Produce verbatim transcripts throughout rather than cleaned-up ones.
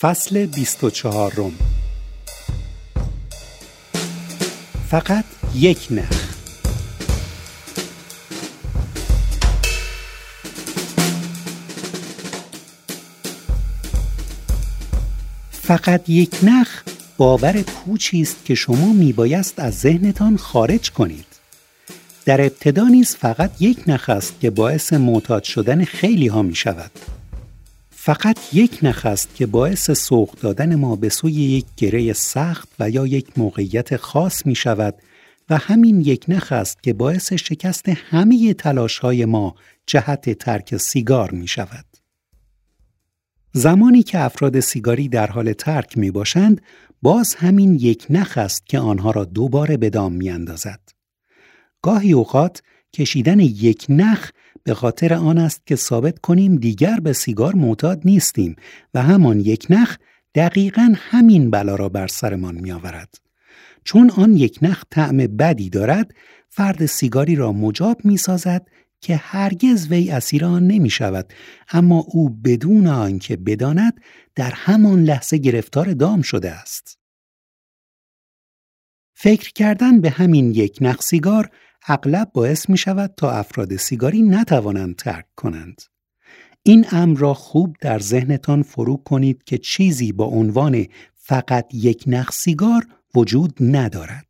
فصل بیست و چهارم. فقط یک نخ. فقط یک نخ باور پوچی است که شما میبایست از ذهنتان خارج کنید. در ابتدا نیز فقط یک نخ است که باعث معتاد شدن خیلی ها می شود. فقط یک نخ است که باعث سوق دادن ما به سوی یک گره سخت و یا یک موقعیت خاص می شود و همین یک نخ است که باعث شکست همه تلاش‌های ما جهت ترک سیگار می شود. زمانی که افراد سیگاری در حال ترک می باشند، باز همین یک نخ است که آنها را دوباره به دام می اندازد. گاهی اوقات کشیدن یک نخ به خاطر آن است که ثابت کنیم دیگر به سیگار معتاد نیستیم و همان یک نخ دقیقاً همین بلا را بر سرمان می آورد. چون آن یک نخ طعم بدی دارد، فرد سیگاری را مجاب می سازد که هرگز وی اسیر آن نمی شود، اما او بدون آنکه بداند در همان لحظه گرفتار دام شده است. فکر کردن به همین یک نخ سیگار اغلب باعث می شود تا افراد سیگاری نتوانند ترک کنند. این امر را خوب در ذهنتان فرو کنید که چیزی با عنوان فقط یک نخ سیگار وجود ندارد.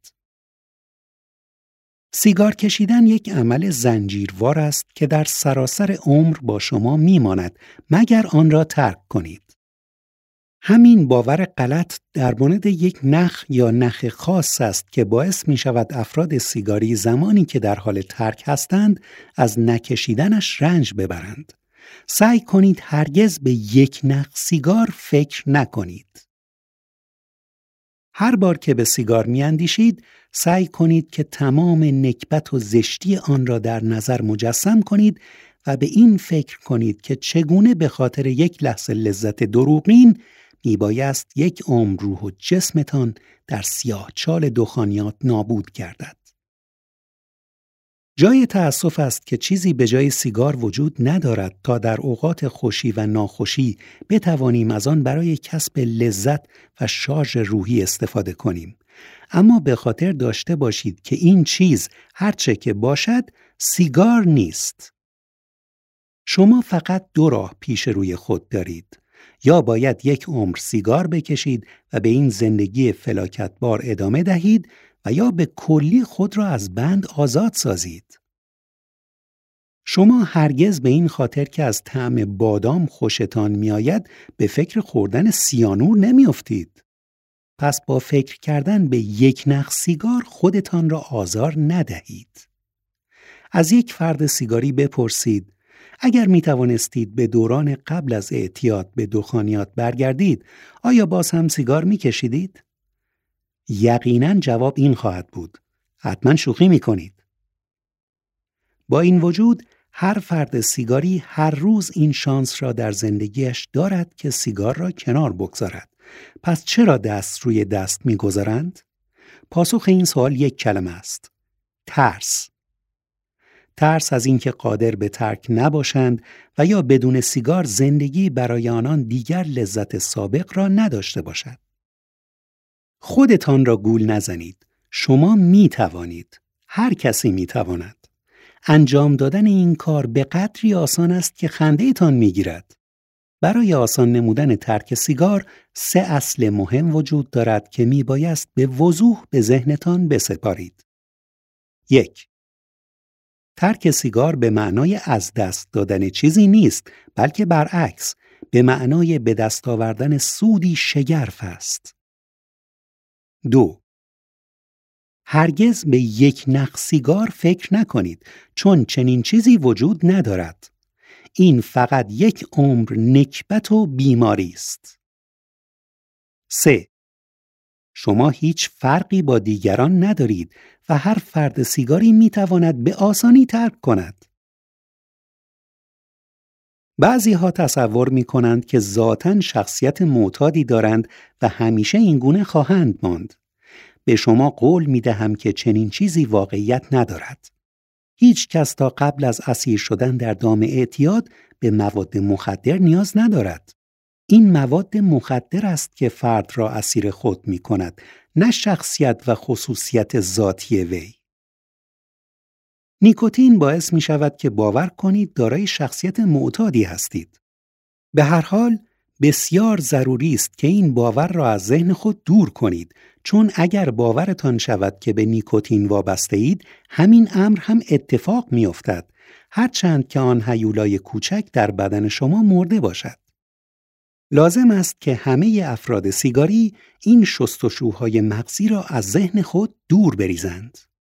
سیگار کشیدن یک عمل زنجیروار است که در سراسر عمر با شما می ماند مگر آن را ترک کنید. همین باور غلط در مورد یک نخ یا نخ خاص است که باعث می شود افراد سیگاری زمانی که در حال ترک هستند از نکشیدنش رنج ببرند. سعی کنید هرگز به یک نخ سیگار فکر نکنید. هر بار که به سیگار می اندیشید، سعی کنید که تمام نکبت و زشتی آن را در نظر مجسم کنید و به این فکر کنید که چگونه به خاطر یک لحظه لذت دروغین میبایست یک عمر روح و جسمتان در سیاهچال دخانیات نابود گردد. جای تأسف است که چیزی به جای سیگار وجود ندارد تا در اوقات خوشی و ناخوشی بتوانیم از آن برای کسب لذت و شارژ روحی استفاده کنیم. اما به خاطر داشته باشید که این چیز هرچه که باشد سیگار نیست. شما فقط دو راه پیش روی خود دارید. یا باید یک عمر سیگار بکشید و به این زندگی فلاکتبار ادامه دهید و یا به کلی خود را از بند آزاد سازید. شما هرگز به این خاطر که از طعم بادام خوشتان می آید به فکر خوردن سیانور نمی افتید. پس با فکر کردن به یک نخ سیگار خودتان را آزار ندهید. از یک فرد سیگاری بپرسید اگر می توانستید به دوران قبل از اعتیاد به دخانیات برگردید، آیا باز هم سیگار می کشیدید؟ یقیناً جواب این خواهد بود: حتما شوخی می کنید. با این وجود هر فرد سیگاری هر روز این شانس را در زندگیش دارد که سیگار را کنار بگذارد. پس چرا دست روی دست می گذارند؟ پاسخ این سوال یک کلمه است: ترس. ترس از اینکه قادر به ترک نباشند و یا بدون سیگار زندگی برای آنان دیگر لذت سابق را نداشته باشد. خودتان را گول نزنید. شما می توانید. هر کسی می تواند. انجام دادن این کار به قدری آسان است که خنده تان می گیرد. برای آسان نمودن ترک سیگار سه اصل مهم وجود دارد که می بایست به وضوح به ذهنتان بسپارید. یک، ترک سیگار به معنای از دست دادن چیزی نیست، بلکه برعکس به معنای به دست آوردن سودی شگرف است. دو، هرگز به یک نخ سیگار فکر نکنید، چون چنین چیزی وجود ندارد. این فقط یک عمر نکبت و بیماری است. سه، شما هیچ فرقی با دیگران ندارید و هر فرد سیگاری میتواند به آسانی ترک کند. بعضی ها تصور می کنند که ذاتاً شخصیت معتادی دارند و همیشه این گونه خواهند ماند. به شما قول می دهم که چنین چیزی واقعیت ندارد. هیچ کس تا قبل از اسیر شدن در دام اعتیاد به مواد مخدر نیاز ندارد. این مواد مخدر است که فرد را اسیر خود می کند، نه شخصیت و خصوصیت ذاتی وی. نیکوتین باعث می شود که باور کنید دارای شخصیت معتادی هستید. به هر حال بسیار ضروری است که این باور را از ذهن خود دور کنید، چون اگر باورتان شود که به نیکوتین وابسته اید، همین امر هم اتفاق می افتد، هرچند که آن هیولای کوچک در بدن شما مرده باشد. لازم است که همه افراد سیگاری این شستشوهای مغزی را از ذهن خود دور بریزند.